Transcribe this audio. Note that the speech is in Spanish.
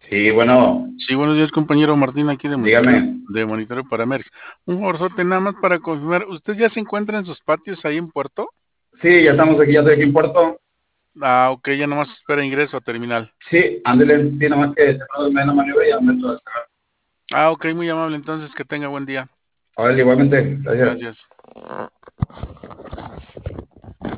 Sí, bueno, Sí, buenos días, compañero Martín, aquí dígame. de Monitoreo para Merck. Un favorzote nada más para confirmar, ¿usted ya se encuentra en sus patios ahí en Puerto? Sí, ya estamos aquí, ya estoy aquí en Puerto. Ah, ok, ya nomás espera ingreso a terminal. Sí, ándele, sí, nomás que se me da la maniobra y ya me entro a descargar. Ah, ok, muy amable, entonces que tenga buen día. Ahora igualmente, gracias. Gracias.